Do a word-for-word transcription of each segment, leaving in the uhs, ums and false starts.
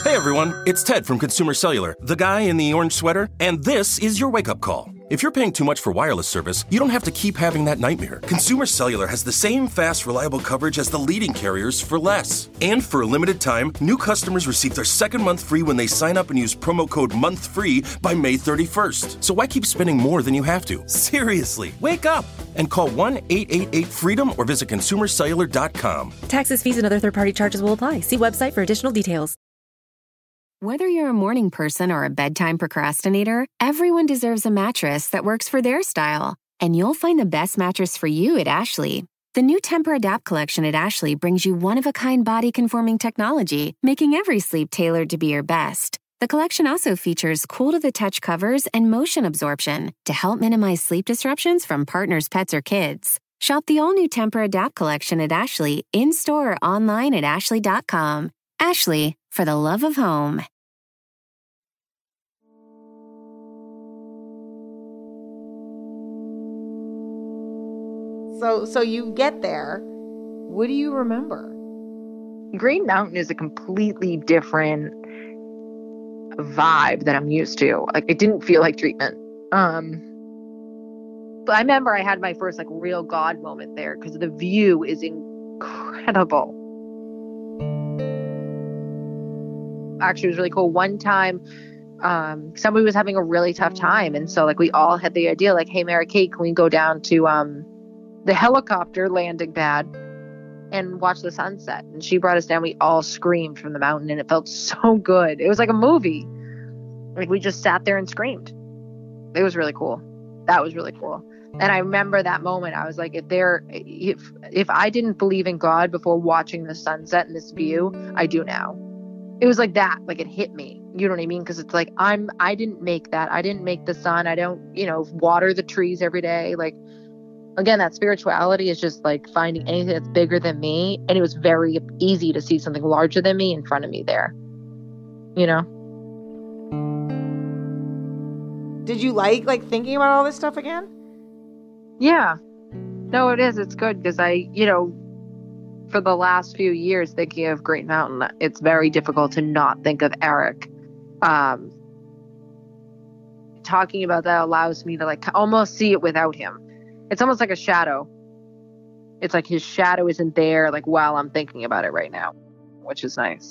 Hey everyone, it's Ted from Consumer Cellular, the guy in the orange sweater, and this is your wake-up call. If you're paying too much for wireless service, you don't have to keep having that nightmare. Consumer Cellular has the same fast, reliable coverage as the leading carriers for less. And for a limited time, new customers receive their second month free when they sign up and use promo code MONTHFREE by May thirty-first. So why keep spending more than you have to? Seriously, wake up and call one eight eight eight FREEDOM or visit consumer cellular dot com. Taxes, fees, and other third-party charges will apply. See website for additional details. Whether you're a morning person or a bedtime procrastinator, everyone deserves a mattress that works for their style. And you'll find the best mattress for you at Ashley. The new Temper-Adapt collection at Ashley brings you one-of-a-kind body-conforming technology, making every sleep tailored to be your best. The collection also features cool-to-the-touch covers and motion absorption to help minimize sleep disruptions from partners, pets, or kids. Shop the all-new Temper-Adapt collection at Ashley, in-store or online at ashley dot com. Ashley, for the love of home. So, so you get there. What do you remember? Green Mountain is a completely different vibe that I'm used to. Like, it didn't feel like treatment. Um, but I remember I had my first like real God moment there because the view is incredible. Actually, it was really cool. One time, um, somebody was having a really tough time, and so like we all had the idea, like, "Hey, Mary Kate, can we go down to um, the helicopter landing pad and watch the sunset?" And she brought us down. We all screamed from the mountain, and it felt so good. It was like a movie. Like we just sat there and screamed. It was really cool. That was really cool. And I remember that moment. I was like, if there, if if I didn't believe in God before watching the sunset and this view, I do now. It was like that, like it hit me. You know what I mean? Because it's like, I'm, I didn't make that. I didn't make the sun. I don't, you know, water the trees every day. Like, again, that spirituality is just like finding anything that's bigger than me. And it was very easy to see something larger than me in front of me there. You know? Did you like, like thinking about all this stuff again? Yeah. No, it is. It's good because I, you know, for the last few years thinking of Green Mountain, it's very difficult to not think of Eric. Um, talking about that allows me to like almost see it without him. It's almost like a shadow. It's like his shadow isn't there like while I'm thinking about it right now, which is nice.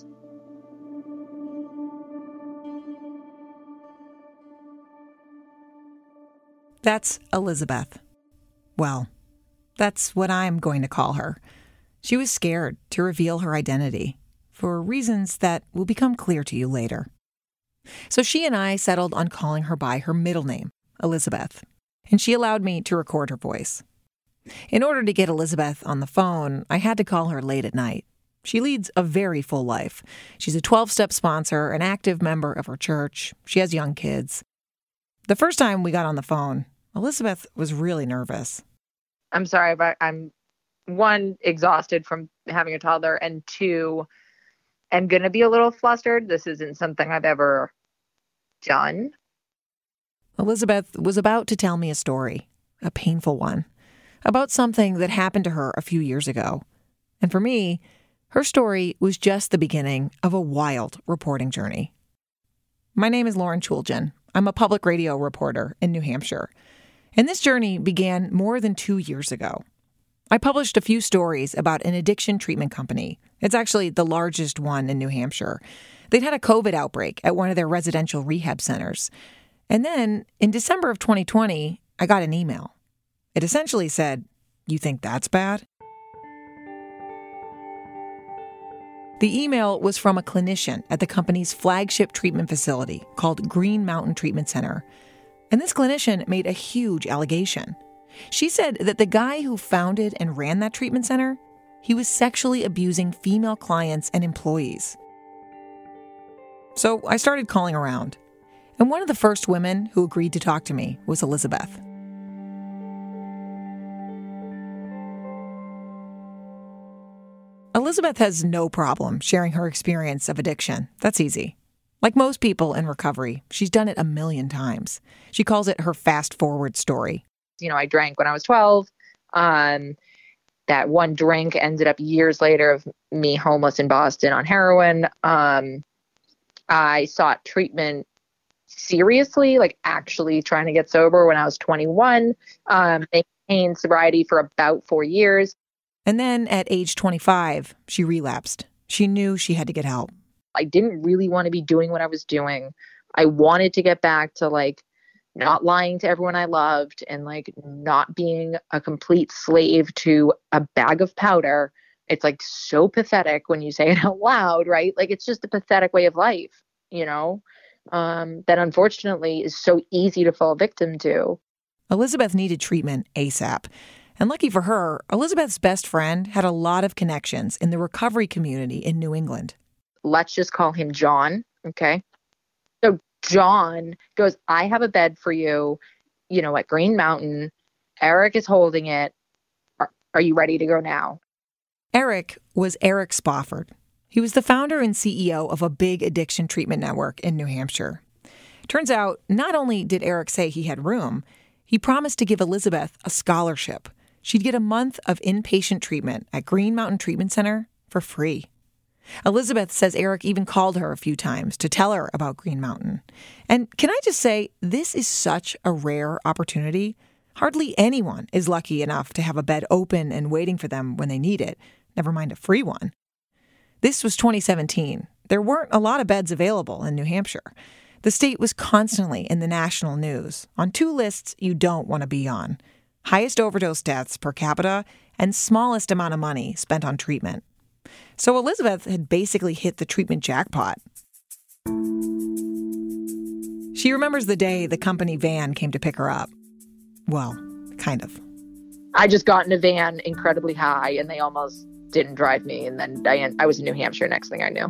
That's Elizabeth. Well, that's what I'm going to call her. She was scared to reveal her identity for reasons that will become clear to you later. So she and I settled on calling her by her middle name, Elizabeth, and she allowed me to record her voice. In order to get Elizabeth on the phone, I had to call her late at night. She leads a very full life. She's a twelve-step sponsor, an active member of her church. She has young kids. The first time we got on the phone, Elizabeth was really nervous. I'm sorry, but I'm, one, exhausted from having a toddler, and two, I'm going to be a little flustered. This isn't something I've ever done. Elizabeth was about to tell me a story, a painful one, about something that happened to her a few years ago. And for me, her story was just the beginning of a wild reporting journey. My name is Lauren Chooljian. I'm a public radio reporter in New Hampshire. And this journey began more than two years ago. I published a few stories about an addiction treatment company. It's actually the largest one in New Hampshire. They'd had a COVID outbreak at one of their residential rehab centers. And then, in December of twenty twenty, I got an email. It essentially said, "You think that's bad?" The email was from a clinician at the company's flagship treatment facility called Green Mountain Treatment Center. And this clinician made a huge allegation. She said that the guy who founded and ran that treatment center, he was sexually abusing female clients and employees. So I started calling around. And one of the first women who agreed to talk to me was Elizabeth. Elizabeth has no problem sharing her experience of addiction. That's easy. Like most people in recovery, she's done it a million times. She calls it her fast-forward story. You know, I drank when I was twelve. Um, that one drink ended up years later of me homeless in Boston on heroin. Um, I sought treatment seriously, like actually trying to get sober when I was twenty-one, um, maintained sobriety for about four years. And then at age twenty-five, she relapsed. She knew she had to get help. I didn't really want to be doing what I was doing. I wanted to get back to like not lying to everyone I loved and like not being a complete slave to a bag of powder. It's like so pathetic when you say it out loud, right? Like it's just a pathetic way of life, you know, um, that unfortunately is so easy to fall victim to. Elizabeth needed treatment ASAP. And lucky for her, Elizabeth's best friend had a lot of connections in the recovery community in New England. Let's just call him John, okay? So John goes, I have a bed for you, you know, at Green Mountain. Eric is holding it. Are, are you ready to go now? Eric was Eric Spofford. He was the founder and C E O of a big addiction treatment network in New Hampshire. Turns out, not only did Eric say he had room, he promised to give Elizabeth a scholarship. She'd get a month of inpatient treatment at Green Mountain Treatment Center for free. Elizabeth says Eric even called her a few times to tell her about Green Mountain. And can I just say, this is such a rare opportunity. Hardly anyone is lucky enough to have a bed open and waiting for them when they need it, never mind a free one. This was twenty seventeen. There weren't a lot of beds available in New Hampshire. The state was constantly in the national news on two lists you don't want to be on: highest overdose deaths per capita and smallest amount of money spent on treatment. So Elizabeth had basically hit the treatment jackpot. She remembers the day the company van came to pick her up. Well, kind of. I just got in a van incredibly high and they almost didn't drive me. And then I, I was in New Hampshire next thing I knew.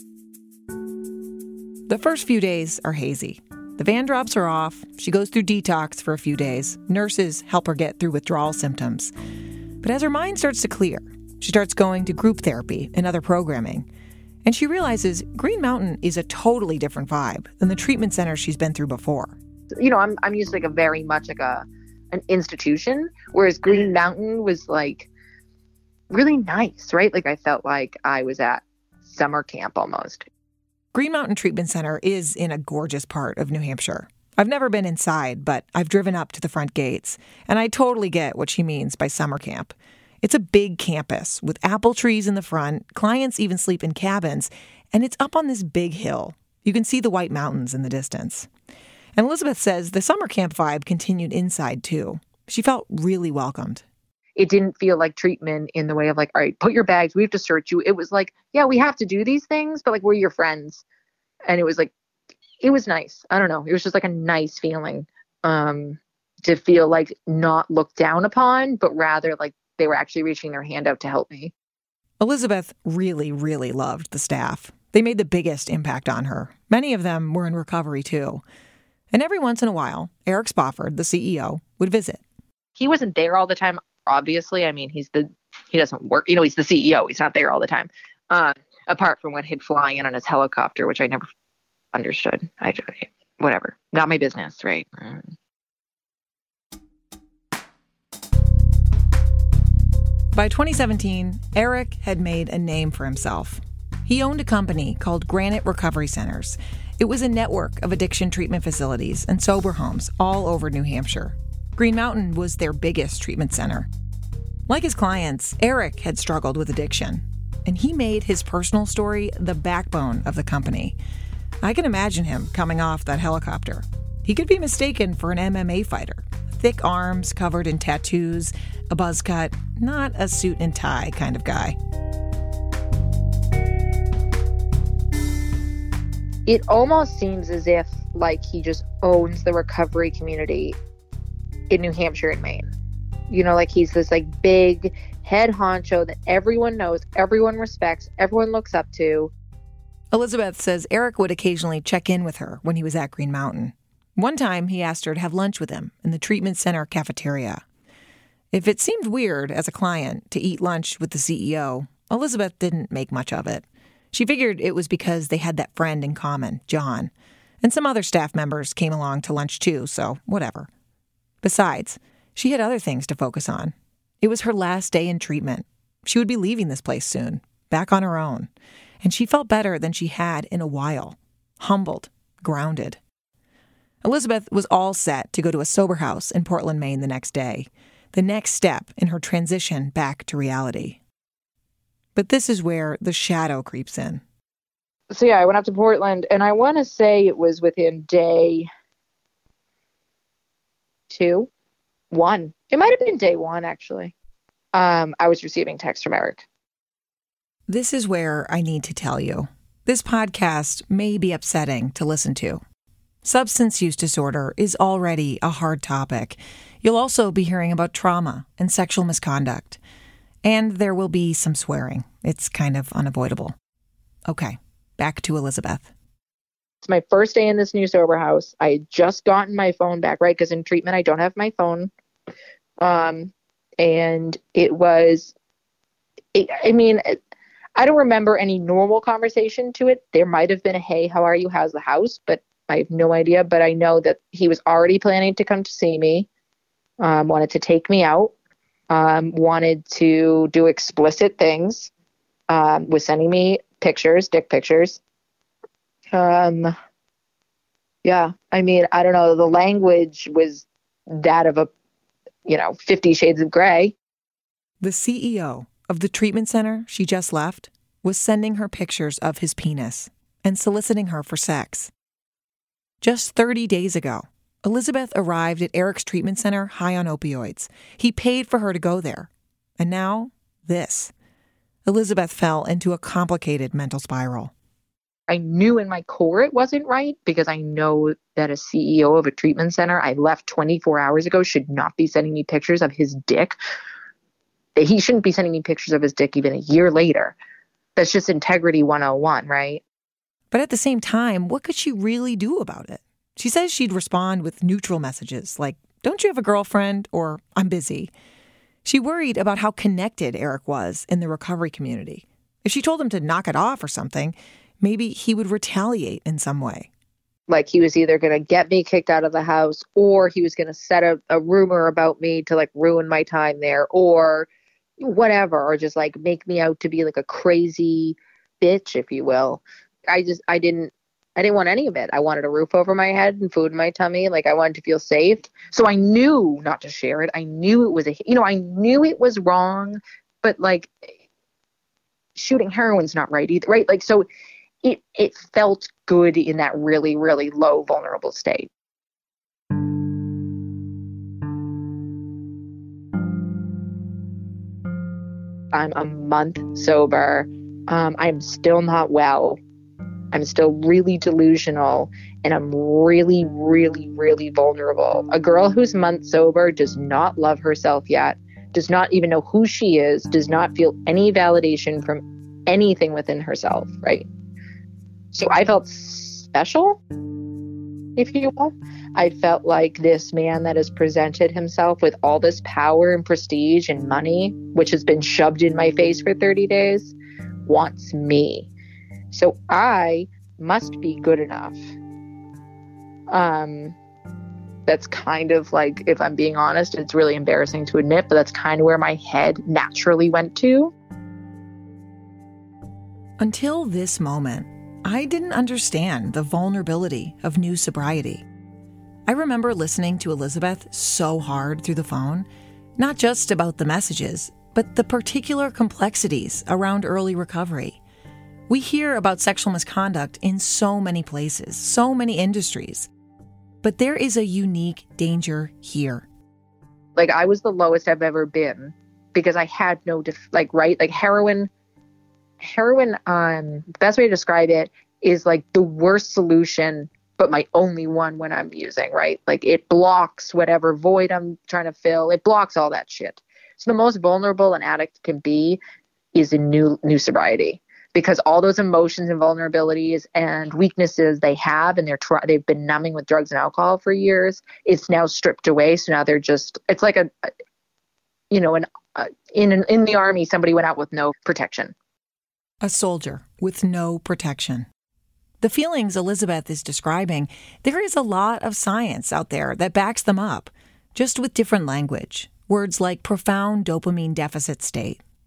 The first few days are hazy. The van drops her off. She goes through detox for a few days. Nurses help her get through withdrawal symptoms. But as her mind starts to clear, she starts going to group therapy and other programming. And she realizes Green Mountain is a totally different vibe than the treatment center she's been through before. You know, I'm I'm used to like a very much like a an institution, whereas Green Mountain was like really nice, right? Like I felt like I was at summer camp almost. Green Mountain Treatment Center is in a gorgeous part of New Hampshire. I've never been inside, but I've driven up to the front gates, and I totally get what she means by summer camp. It's a big campus with apple trees in the front. Clients even sleep in cabins, and it's up on this big hill. You can see the White Mountains in the distance. And Elizabeth says the summer camp vibe continued inside, too. She felt really welcomed. It didn't feel like treatment in the way of like, all right, put your bags, we have to search you. It was like, yeah, we have to do these things, but like we're your friends. And it was like, it was nice. I don't know. It was just like a nice feeling um, to feel like not looked down upon, but rather like they were actually reaching their hand out to help me. Elizabeth really, really loved the staff. They made the biggest impact on her. Many of them were in recovery, too. And every once in a while, Eric Spofford, the C E O, would visit. He wasn't there all the time, obviously. I mean, he's the, he doesn't work, you know, he's the C E O. He's not there all the time. Uh, apart from when he'd fly in on his helicopter, which I never understood. I, whatever. Not my business, right? Mm. By twenty seventeen, Eric had made a name for himself. He owned a company called Granite Recovery Centers. It was a network of addiction treatment facilities and sober homes all over New Hampshire. Green Mountain was their biggest treatment center. Like his clients, Eric had struggled with addiction, and he made his personal story the backbone of the company. I can imagine him coming off that helicopter. He could be mistaken for an M M A fighter. Thick arms covered in tattoos, a buzz cut, not a suit and tie kind of guy. It almost seems as if like he just owns the recovery community in New Hampshire and Maine. You know, like he's this like big head honcho that everyone knows, everyone respects, everyone looks up to. Elizabeth says Eric would occasionally check in with her when he was at Green Mountain. One time, he asked her to have lunch with him in the treatment center cafeteria. If it seemed weird as a client to eat lunch with the C E O, Elizabeth didn't make much of it. She figured it was because they had that friend in common, John, and some other staff members came along to lunch too, so whatever. Besides, she had other things to focus on. It was her last day in treatment. She would be leaving this place soon, back on her own, and she felt better than she had in a while. humbled, grounded. Elizabeth was all set to go to a sober house in Portland, Maine the next day, the next step in her transition back to reality. But this is where the shadow creeps in. So yeah, I went up to Portland, and I want to say it was within day two, one. It might have been day one, actually. Um, I was receiving texts from Eric. This is where I need to tell you. This podcast may be upsetting to listen to. Substance use disorder is already a hard topic. You'll also be hearing about trauma and sexual misconduct. And there will be some swearing. It's kind of unavoidable. Okay, back to Elizabeth. It's my first day in this new sober house. I had just gotten my phone back, right? Because in treatment, I don't have my phone. Um, and it was, it, I mean, it, I don't remember any normal conversation to it. There might have been a, hey, how are you? How's the house? But I have no idea. But I know that he was already planning to come to see me, um, wanted to take me out, um, wanted to do explicit things, um, was sending me pictures, dick pictures. Um, yeah, I mean, I don't know. The language was that of a, you know, Fifty Shades of Grey. The C E O of the treatment center she just left was sending her pictures of his penis and soliciting her for sex. Just thirty days ago, Elizabeth arrived at Eric's treatment center high on opioids. He paid for her to go there. And now, this. Elizabeth fell into a complicated mental spiral. I knew in my core it wasn't right because I know that a C E O of a treatment center I left twenty-four hours ago should not be sending me pictures of his dick. He shouldn't be sending me pictures of his dick even a year later. That's just integrity one oh one, right? But at the same time, what could she really do about it? She says she'd respond with neutral messages like, don't you have a girlfriend? Or I'm busy. She worried about how connected Eric was in the recovery community. If she told him to knock it off or something, maybe he would retaliate in some way. Like he was either going to get me kicked out of the house or he was going to set a, a rumor about me to like ruin my time there or whatever, or just like make me out to be like a crazy bitch, if you will. I just, I didn't, I didn't want any of it. I wanted a roof over my head and food in my tummy. Like I wanted to feel safe. So I knew not to share it. I knew it was a, you know, I knew it was wrong, but like shooting heroin's not right either. Right. Like, so it, it felt good in that really, really low, vulnerable state. I'm a month sober. Um, I'm still not well. I'm still really delusional, and I'm really, really, really vulnerable. A girl who's a month sober does not love herself yet, does not even know who she is, does not feel any validation from anything within herself, right? So I felt special, if you will. I felt like this man that has presented himself with all this power and prestige and money, which has been shoved in my face for thirty days, wants me. So I must be good enough. Um, that's kind of like, if I'm being honest, it's really embarrassing to admit, but that's kind of where my head naturally went to. Until this moment, I didn't understand the vulnerability of new sobriety. I remember listening to Elizabeth so hard through the phone, not just about the messages, but the particular complexities around early recovery. We hear about sexual misconduct in so many places, so many industries, but there is a unique danger here. Like I was the lowest I've ever been because I had no, def- like, right? Like heroin, heroin, um, the best way to describe it is like the worst solution, but my only one when I'm using, right? Like it blocks whatever void I'm trying to fill. It blocks all that shit. So the most vulnerable an addict can be is in new, new sobriety. Because all those emotions and vulnerabilities and weaknesses they have, and they're try- they've been numbing with drugs and alcohol for years, it's now stripped away. So now they're just, it's like a, a you know, an, uh, in an, in the army, somebody went out with no protection. A soldier with no protection. The feelings Elizabeth is describing, there is a lot of science out there that backs them up, just with different language. Words like profound dopamine deficit state.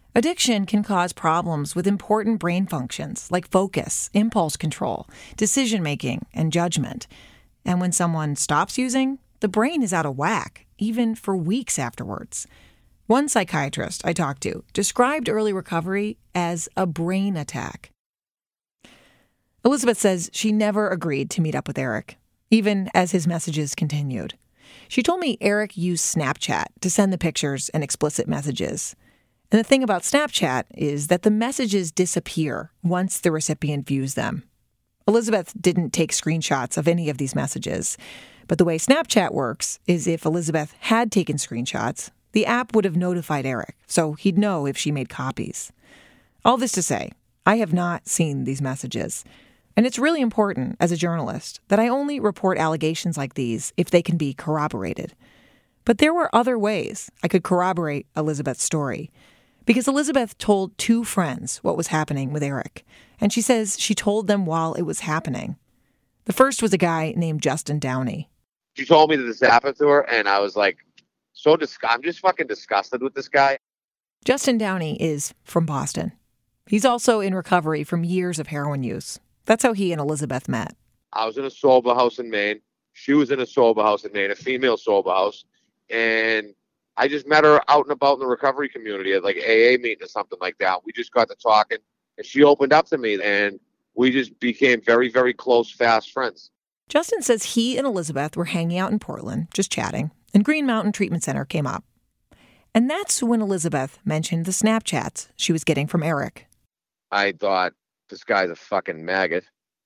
Addiction can cause problems with important brain functions like focus, impulse control, decision-making, and judgment. And when someone stops using, the brain is out of whack, even for weeks afterwards. One psychiatrist I talked to described early recovery as a brain attack. Elizabeth says she never agreed to meet up with Eric, even as his messages continued. She told me Eric used Snapchat to send the pictures and explicit messages. And the thing about Snapchat is that the messages disappear once the recipient views them. Elizabeth didn't take screenshots of any of these messages, but the way Snapchat works is if Elizabeth had taken screenshots, the app would have notified Eric, so he'd know if she made copies. All this to say, I have not seen these messages. And it's really important as a journalist that I only report allegations like these if they can be corroborated. But there were other ways I could corroborate Elizabeth's story. Because Elizabeth told two friends what was happening with Eric, and she says she told them while it was happening. The first was a guy named Justin Downey. She told me that this happened to her, and I was like, so dis- I'm just fucking disgusted with this guy. Justin Downey is from Boston. He's also in recovery from years of heroin use. That's how he and Elizabeth met. I was in a sober house in Maine. She was in a sober house in Maine, a female sober house, and I just met her out and about in the recovery community at like A A meeting or something like that. We just got to talking, and she opened up to me, and we just became very, very close, fast friends. Justin says he and Elizabeth were hanging out in Portland, just chatting, and Green Mountain Treatment Center came up. And that's when Elizabeth mentioned the Snapchats she was getting from Eric. I thought, this guy's a fucking maggot.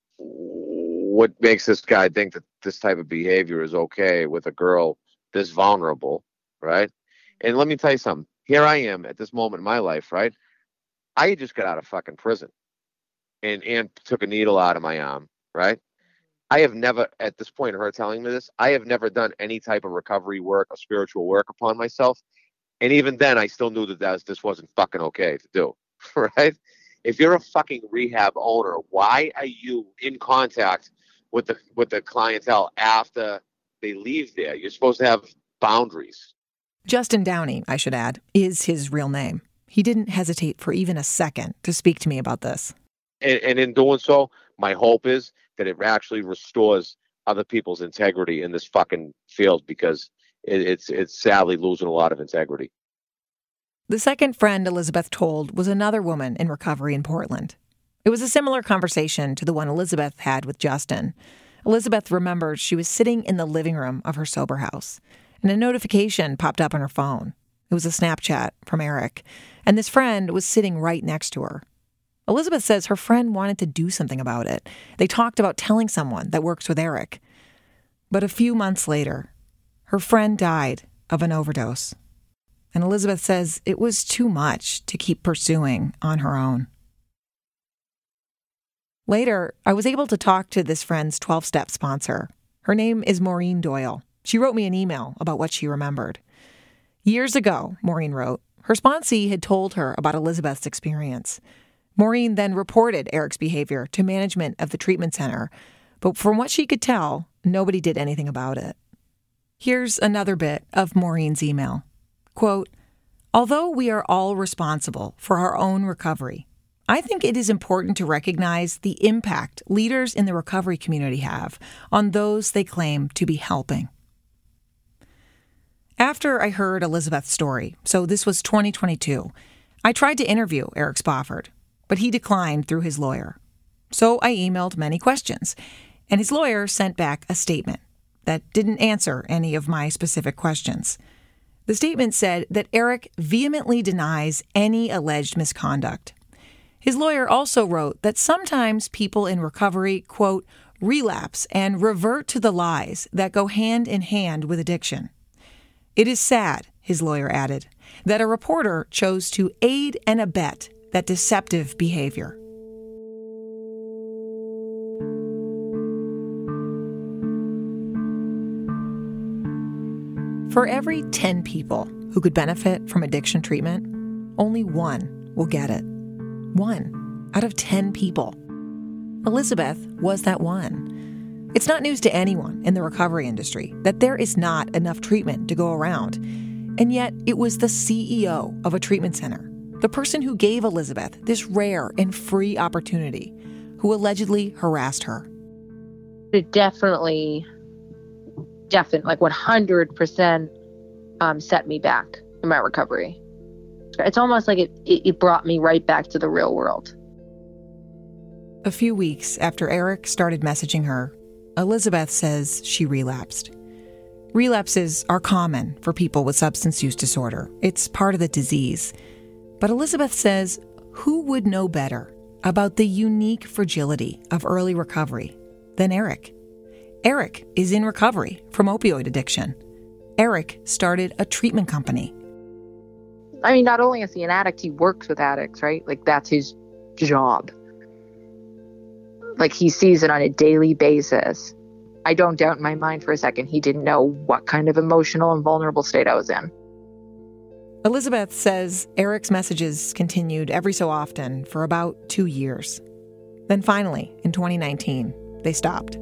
What makes this guy think that this type of behavior is okay with a girl this vulnerable, right? And let me tell you something. Here I am at this moment in my life, right? I just got out of fucking prison and, and took a needle out of my arm, right? I have never, at this point, her telling me this, I have never done any type of recovery work or spiritual work upon myself. And even then, I still knew that that was, this wasn't fucking okay to do, right? If you're a fucking rehab owner, why are you in contact with the with the clientele after they leave there? You're supposed to have boundaries. Justin Downey, I should add, is his real name. He didn't hesitate for even a second to speak to me about this. And, and in doing so, my hope is that it actually restores other people's integrity in this fucking field, because it, it's it's sadly losing a lot of integrity. The second friend Elizabeth told was another woman in recovery in Portland. It was a similar conversation to the one Elizabeth had with Justin. Elizabeth remembered she was sitting in the living room of her sober house, and a notification popped up on her phone. It was a Snapchat from Eric, and this friend was sitting right next to her. Elizabeth says her friend wanted to do something about it. They talked about telling someone that works with Eric. But a few months later, her friend died of an overdose. And Elizabeth says it was too much to keep pursuing on her own. Later, I was able to talk to this friend's twelve-step sponsor. Her name is Maureen Doyle. She wrote me an email about what she remembered. Years ago, Maureen wrote, her sponsee had told her about Elizabeth's experience. Maureen then reported Eric's behavior to management of the treatment center, but from what she could tell, nobody did anything about it. Here's another bit of Maureen's email. Quote, although we are all responsible for our own recovery, I think it is important to recognize the impact leaders in the recovery community have on those they claim to be helping. After I heard Elizabeth's story, so this was twenty twenty-two, I tried to interview Eric Spofford, but he declined through his lawyer. So I emailed many questions, and his lawyer sent back a statement that didn't answer any of my specific questions. The statement said that Eric vehemently denies any alleged misconduct. His lawyer also wrote that sometimes people in recovery, quote, relapse and revert to the lies that go hand in hand with addiction. It is sad, his lawyer added, that a reporter chose to aid and abet that deceptive behavior. For every ten people who could benefit from addiction treatment, only one will get it. One out of ten people. Elizabeth was that one. It's not news to anyone in the recovery industry that there is not enough treatment to go around. And yet it was the C E O of a treatment center the person who gave Elizabeth this rare and free opportunity, who allegedly harassed her. It definitely, definitely, like one hundred percent um, set me back in my recovery. It's almost like it, it, it brought me right back to the real world. A few weeks after Eric started messaging her, Elizabeth says she relapsed. Relapses are common for people with substance use disorder. It's part of the disease. But Elizabeth says, who would know better about the unique fragility of early recovery than Eric? Eric is in recovery from opioid addiction. Eric started a treatment company. I mean, not only is he an addict, he works with addicts, right? Like, that's his job. Like, he sees it on a daily basis. I don't doubt in my mind for a second he didn't know what kind of emotional and vulnerable state I was in. Elizabeth says Eric's messages continued every so often for about two years. Then finally, in twenty nineteen, they stopped.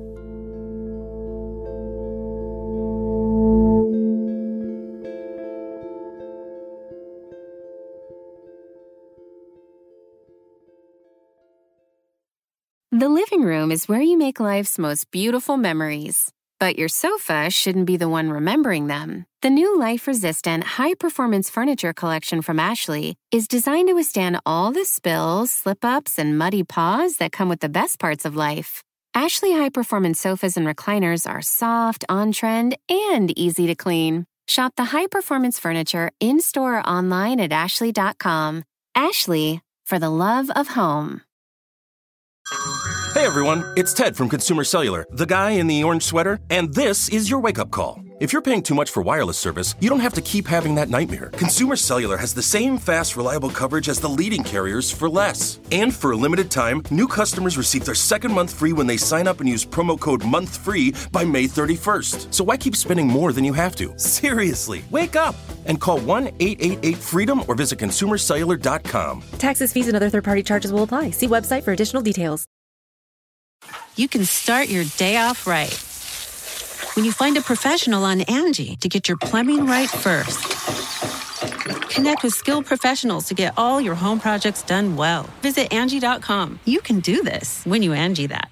The living room is where you make life's most beautiful memories. But your sofa shouldn't be the one remembering them. The new life-resistant, high-performance furniture collection from Ashley is designed to withstand all the spills, slip-ups, and muddy paws that come with the best parts of life. Ashley high-performance sofas and recliners are soft, on-trend, and easy to clean. Shop the high-performance furniture in-store or online at ashley dot com. Ashley, for the love of home. Hey everyone, it's Ted from Consumer Cellular, the guy in the orange sweater, and this is your wake-up call. If you're paying too much for wireless service, you don't have to keep having that nightmare. Consumer Cellular has the same fast, reliable coverage as the leading carriers for less. And for a limited time, new customers receive their second month free when they sign up and use promo code MONTHFREE by May thirty-first. So why keep spending more than you have to? Seriously, wake up and call one eight eight eight FREEDOM or visit consumer cellular dot com. Taxes, fees, and other third-party charges will apply. See website for additional details. You can start your day off right when you find a professional on Angie to get your plumbing right first. Connect with skilled professionals to get all your home projects done well. Visit Angie dot com. You can do this when you Angie that.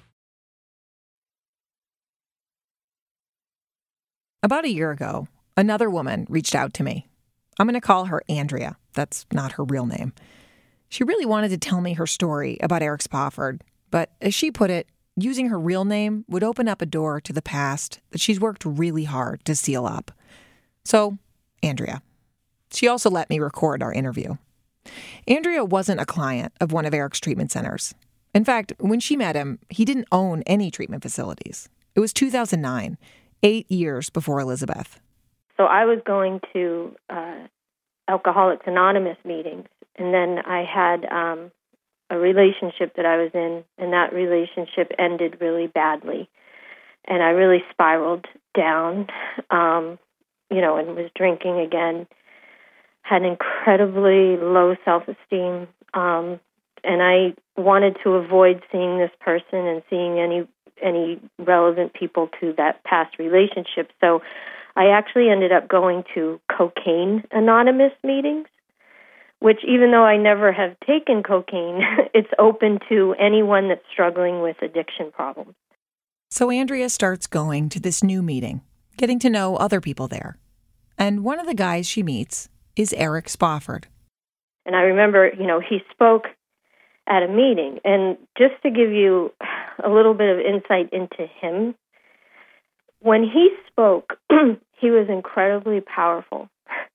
About a year ago, another woman reached out to me. I'm going to call her Andrea. That's not her real name. She really wanted to tell me her story about Eric Spofford, but as she put it, using her real name would open up a door to the past that she's worked really hard to seal up. So, Andrea. She also let me record our interview. Andrea wasn't a client of one of Eric's treatment centers. In fact, when she met him, he didn't own any treatment facilities. It was two thousand nine, eight years before Elizabeth. So I was going to uh, Alcoholics Anonymous meetings, and then I had um, a relationship that I was in, and that relationship ended really badly. And I really spiraled down, um, you know, and was drinking again, had incredibly low self-esteem, um, and I wanted to avoid seeing this person and seeing any any relevant people to that past relationship. So I actually ended up going to Cocaine Anonymous meetings, which even though I never have taken cocaine, it's open to anyone that's struggling with addiction problems. So Andrea starts going to this new meeting, getting to know other people there. And one of the guys she meets is Eric Spofford. And I remember, you know, he spoke at a meeting. And just to give you a little bit of insight into him, when he spoke, he was incredibly powerful.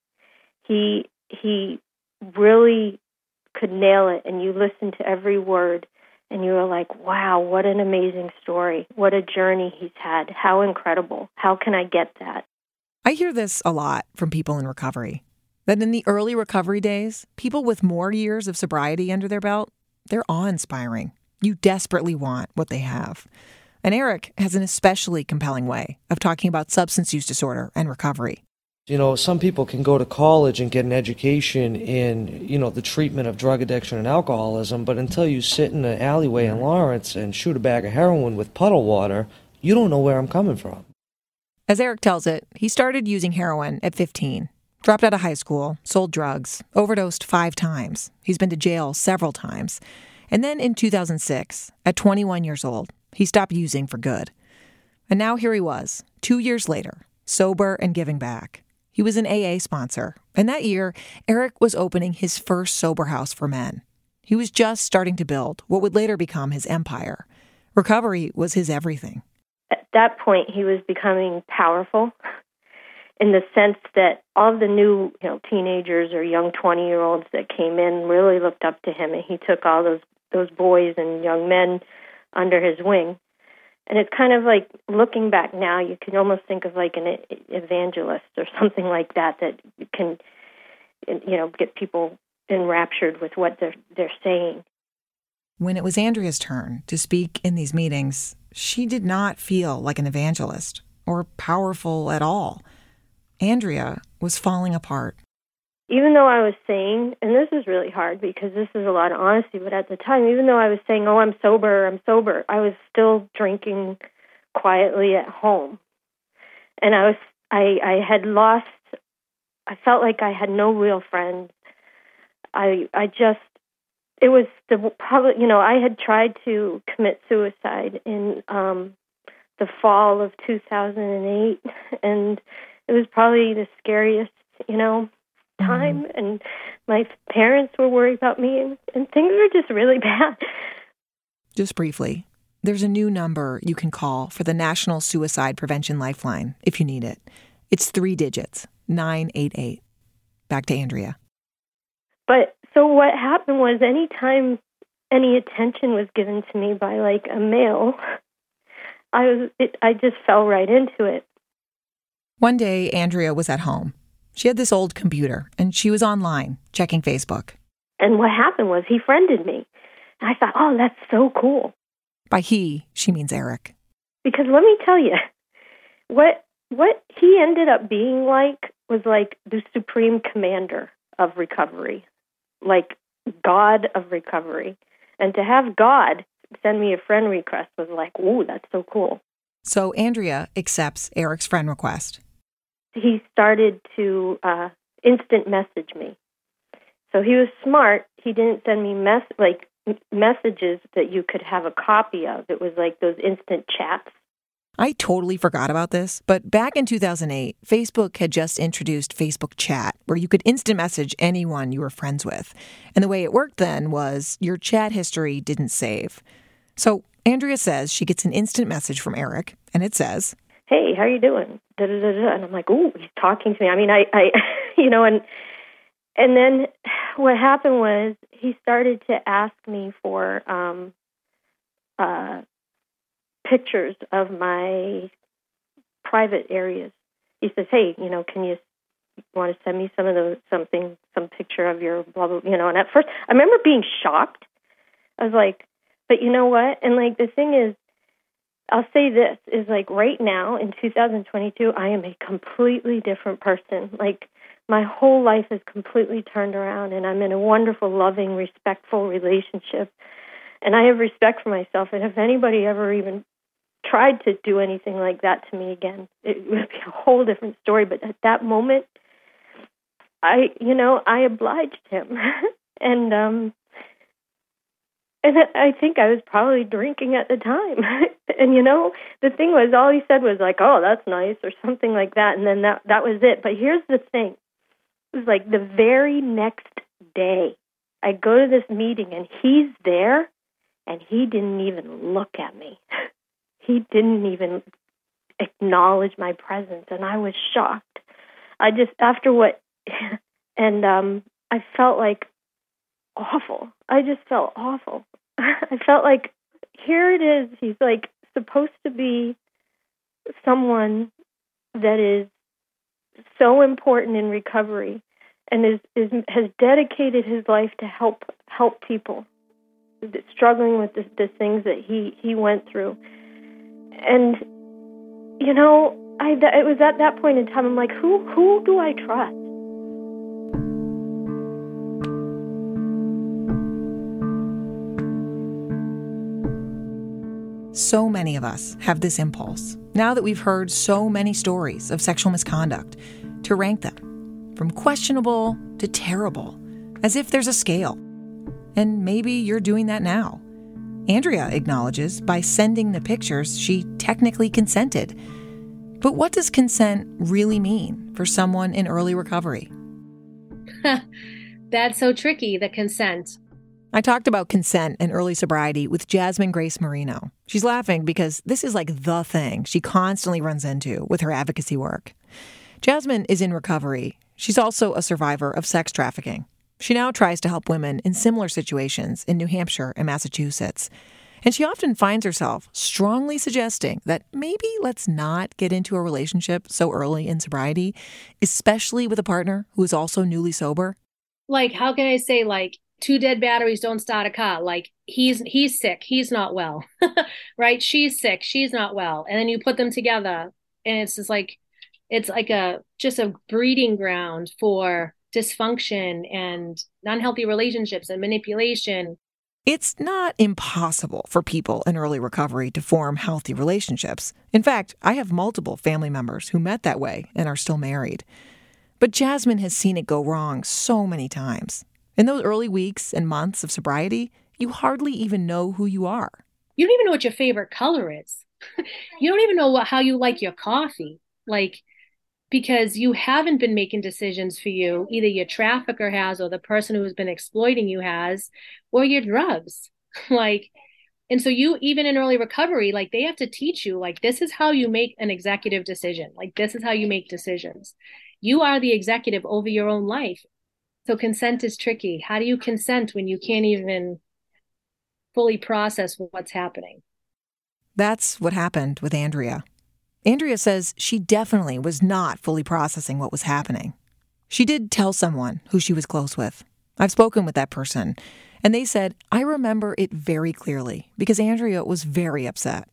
He he really could nail it, and you listened to every word, and you were like, wow, what an amazing story. What a journey he's had. How incredible. How can I get that? I hear this a lot from people in recovery, that in the early recovery days, people with more years of sobriety under their belt, they're awe-inspiring. You desperately want what they have. And Eric has an especially compelling way of talking about substance use disorder and recovery. You know, some people can go to college and get an education in, you know, the treatment of drug addiction and alcoholism, but until you sit in an alleyway in Lawrence and shoot a bag of heroin with puddle water, you don't know where I'm coming from. As Eric tells it, he started using heroin at fifteen, Dropped out of high school, sold drugs, overdosed five times. He's been to jail several times. And then in two thousand six, at twenty-one years old, he stopped using for good. And now here he was, two years later, sober and giving back. He was an A A sponsor, and that year, Eric was opening his first sober house for men. He was just starting to build what would later become his empire. Recovery was his everything. At that point, he was becoming powerful in the sense that all of the new, you know, teenagers or young twenty-year-olds that came in really looked up to him, and he took all those those boys and young men under his wing. And it's kind of like, looking back now, you can almost think of like an evangelist or something like that, that can, you know, get people enraptured with what they're they're saying. When it was Andrea's turn to speak in these meetings, she did not feel like an evangelist or powerful at all. Andrea was falling apart. Even though I was saying, and this is really hard because this is a lot of honesty, but at the time, even though I was saying, oh, I'm sober, I'm sober, I was still drinking quietly at home. And I was, I, I had lost, I felt like I had no real friends. I, I just, it was the, probably, you know, I had tried to commit suicide in um, the fall of two thousand eight, and it was probably the scariest, you know, time, mm-hmm. and my parents were worried about me, and, and things were just really bad. Just briefly, there's a new number you can call for the National Suicide Prevention Lifeline if you need it. It's three digits, nine eight eight. Back to Andrea. But so what happened was, anytime any attention was given to me by like a male, I was it, I just fell right into it. One day, Andrea was at home. She had this old computer, and she was online, checking Facebook. And what happened was, he friended me. And I thought, oh, that's so cool. By he, she means Eric. Because let me tell you, what what he ended up being like was like the supreme commander of recovery, like God of recovery. And to have God send me a friend request was like, ooh, that's so cool. So Andrea accepts Eric's friend request. He started to uh, instant message me. So he was smart. He didn't send me mess like m- messages that you could have a copy of. It was like those instant chats. I totally forgot about this, but back in two thousand eight, Facebook had just introduced Facebook Chat, where you could instant message anyone you were friends with. And the way it worked then was your chat history didn't save. So Andrea says she gets an instant message from Eric, and it says, hey, how you doing? Da, da, da, da. And I'm like, ooh, he's talking to me. I mean, I, I, you know, and and then what happened was, he started to ask me for um, uh, pictures of my private areas. He says, hey, you know, can you want to send me some of those, something, some picture of your blah, blah, you know. And at first, I remember being shocked. I was like, but you know what? And like, the thing is, I'll say this, is like right now in two thousand twenty-two, I am a completely different person. Like, my whole life is completely turned around, and I'm in a wonderful, loving, respectful relationship. And I have respect for myself. And if anybody ever even tried to do anything like that to me again, it would be a whole different story. But at that moment, I, you know, I obliged him. and, um, And I think I was probably drinking at the time. And, you know, the thing was, all he said was like, oh, that's nice, or something like that. And then that, that was it. But here's the thing. It was like the very next day, I go to this meeting, and he's there, and he didn't even look at me. He didn't even acknowledge my presence, and I was shocked. I just, after what, and um, I felt like awful. I just felt awful. I felt like, here it is. He's like supposed to be someone that is so important in recovery, and is, is has dedicated his life to help help people struggling with the, the things that he, he went through. And, you know, I it was at that point in time, I'm like, who who do I trust? So many of us have this impulse, now that we've heard so many stories of sexual misconduct, to rank them. from questionable to terrible, as if there's a scale. And maybe you're doing that now. Andrea acknowledges by sending the pictures she technically consented. But what does consent really mean for someone in early recovery? That's so tricky, the consent. I talked about consent and early sobriety with Jasmine Grace Marino. She's laughing because this is like the thing she constantly runs into with her advocacy work. Jasmine is in recovery. She's also a survivor of sex trafficking. She now tries to help women in similar situations in New Hampshire and Massachusetts. And she often finds herself strongly suggesting that maybe let's not get into a relationship so early in sobriety, especially with a partner who is also newly sober. Like, how can I say, like, two dead batteries don't start a car? Like, he's he's sick, he's not well, right? She's sick, she's not well. And then you put them together, and it's just like, it's like a just a breeding ground for dysfunction and unhealthy relationships and manipulation. It's not impossible for people in early recovery to form healthy relationships. In fact, I have multiple family members who met that way and are still married. But Jasmine has seen it go wrong so many times. In those early weeks and months of sobriety, you hardly even know who you are. You don't even know what your favorite color is. You don't even know what, how you like your coffee. Like, because you haven't been making decisions for you. Either your trafficker has, or the person who's been exploiting you has, or your drugs. Like, and so you, even in early recovery, like, they have to teach you, like, this is how you make an executive decision. Like, this is how you make decisions. You are the executive over your own life. So consent is tricky. How do you consent when you can't even fully process what's happening? That's what happened with Andrea. Andrea says she definitely was not fully processing what was happening. She did tell someone who she was close with. I've spoken with that person, and they said, I remember it very clearly because Andrea was very upset.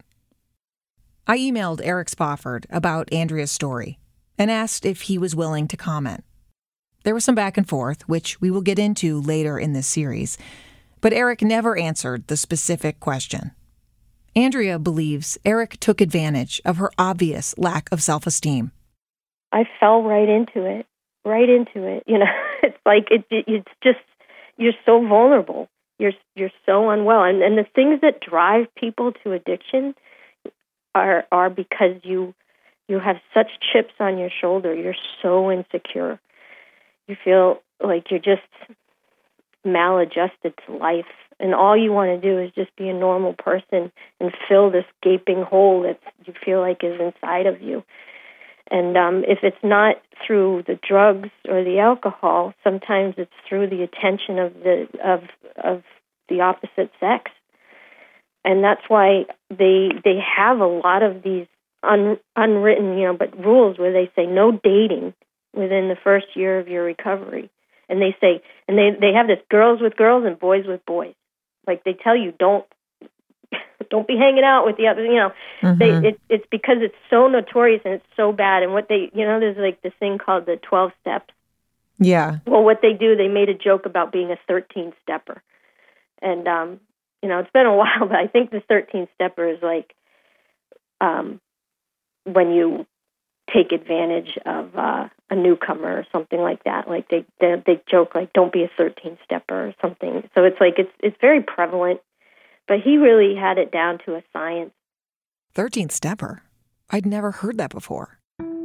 I emailed Eric Spofford about Andrea's story and asked if he was willing to comment. There was some back and forth, which we will get into later in this series, but Eric never answered the specific question. Andrea believes Eric took advantage of her obvious lack of self-esteem. I fell right into it, right into it. You know, it's like it, it, it's just, you're so vulnerable. You're you're so unwell. And, and the things that drive people to addiction are are because you you have such chips on your shoulder. You're so insecure. You feel like you're just maladjusted to life. And all you want to do is just be a normal person and fill this gaping hole that you feel like is inside of you. And um, if it's not through the drugs or the alcohol, sometimes it's through the attention of the of of the opposite sex. And that's why they they have a lot of these un, unwritten, you know, but rules where they say no dating within the first year of your recovery. And they say, and they, they have this girls with girls and boys with boys. Like, they tell you, don't don't be hanging out with the other, you know. Mm-hmm. They, it, it's because it's so notorious and it's so bad. And what they, you know, there's like this thing called the twelve steps. Yeah. Well, what they do, they made a joke about being a thirteen-stepper. And, um, you know, it's been a while, but I think the thirteen-stepper is like um, when you take advantage of uh, a newcomer or something like that. Like they, they they joke like, don't be a thirteen-stepper or something. So it's like, it's it's very prevalent, but he really had it down to a science. thirteen-stepper? I'd never heard that before.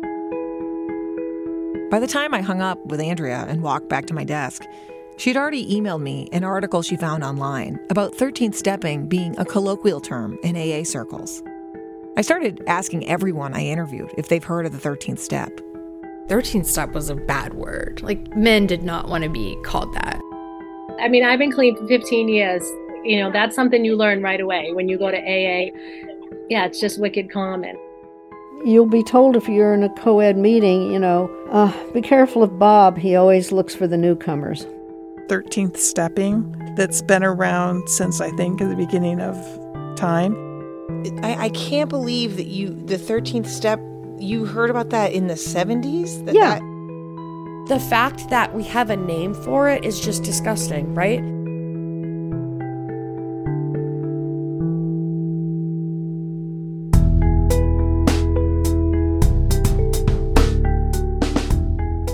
By the time I hung up with Andrea and walked back to my desk, she'd already emailed me an article she found online about thirteenth-stepping being a colloquial term in A A circles. I started asking everyone I interviewed if they've heard of the thirteenth step. thirteenth step was a bad word. Like, men did not want to be called that. I mean, I've been clean for fifteen years. You know, that's something you learn right away when you go to A A. Yeah, it's just wicked common. You'll be told if you're in a co-ed meeting, you know, uh, be careful of Bob. He always looks for the newcomers. thirteenth stepping, that's been around since, I think, at the beginning of time. I, I can't believe that you, the thirteenth step, you heard about that in the seventies? That, yeah. That... The fact that we have a name for it is just disgusting, right?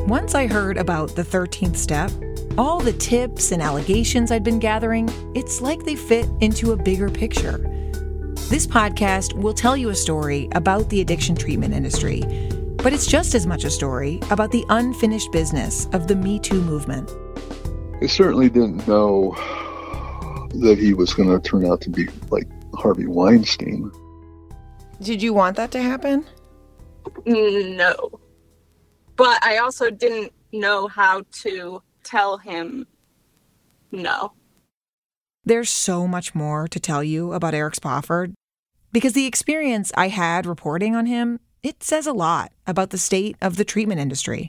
Once I heard about the thirteenth step, all the tips and allegations I'd been gathering, it's like they fit into a bigger picture. This podcast will tell you a story about the addiction treatment industry, but it's just as much a story about the unfinished business of the Me Too movement. I certainly didn't know that he was going to turn out to be like Harvey Weinstein. Did you want that to happen? No. But I also didn't know how to tell him no. There's so much more to tell you about Eric Spofford, because the experience I had reporting on him, it says a lot about the state of the treatment industry.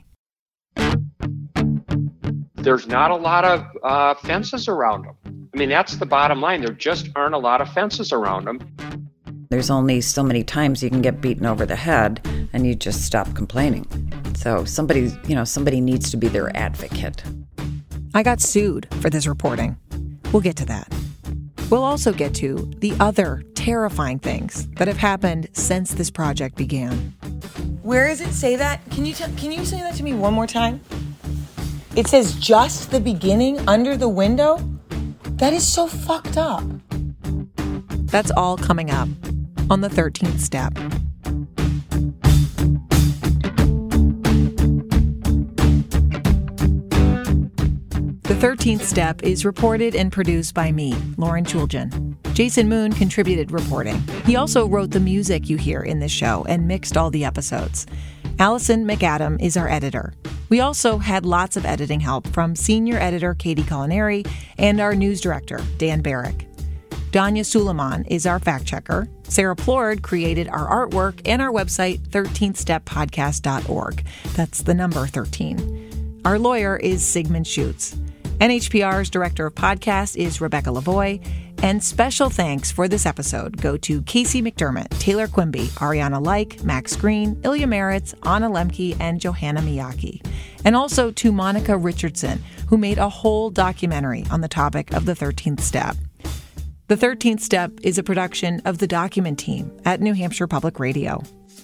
There's not a lot of uh, fences around them. I mean, that's the bottom line. There just aren't a lot of fences around them. There's only so many times you can get beaten over the head and you just stop complaining. So somebody, you know, somebody needs to be their advocate. I got sued for this reporting. We'll get to that. We'll also get to the other terrifying things that have happened since this project began. Where does it say that? Can you tell, can you say that to me one more time? It says just the beginning under the window? That is so fucked up. That's all coming up on the thirteenth step. The thirteenth Step is reported and produced by me, Lauren Chooljian. Jason Moon contributed reporting. He also wrote the music you hear in this show and mixed all the episodes. Allison McAdam is our editor. We also had lots of editing help from senior editor Katie Culinary and our news director, Dan Barrick. Danya Suleiman is our fact checker. Sarah Plord created our artwork and our website, thirteenth step podcast dot org. That's the number thirteen. Our lawyer is Sigmund Schutz. N H P R's director of podcast is Rebecca Lavoie. And special thanks for this episode go to Casey McDermott, Taylor Quimby, Ariana Like, Max Green, Ilya Meritz, Anna Lemke, and Johanna Miyake. And also to Monica Richardson, who made a whole documentary on the topic of the thirteenth Step. The thirteenth Step is a production of the Document Team at New Hampshire Public Radio.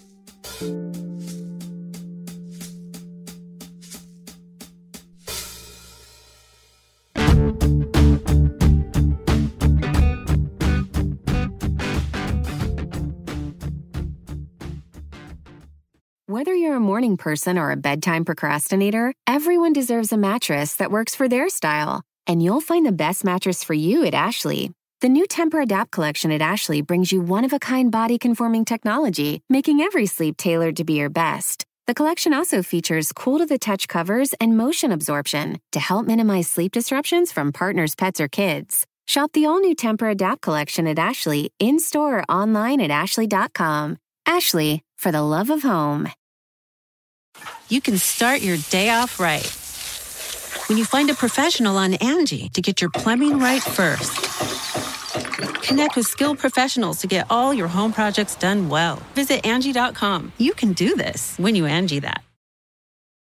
Whether you're a morning person or a bedtime procrastinator, everyone deserves a mattress that works for their style. And you'll find the best mattress for you at Ashley. The new Tempur-Adapt collection at Ashley brings you one-of-a-kind body-conforming technology, making every sleep tailored to be your best. The collection also features cool-to-the-touch covers and motion absorption to help minimize sleep disruptions from partners, pets, or kids. Shop the all-new Tempur-Adapt collection at Ashley, in-store or online at ashley dot com. Ashley, for the love of home. You can start your day off right when you find a professional on Angie to get your plumbing right first. Connect with skilled professionals to get all your home projects done well. Visit Angie dot com. You can do this when you Angie that.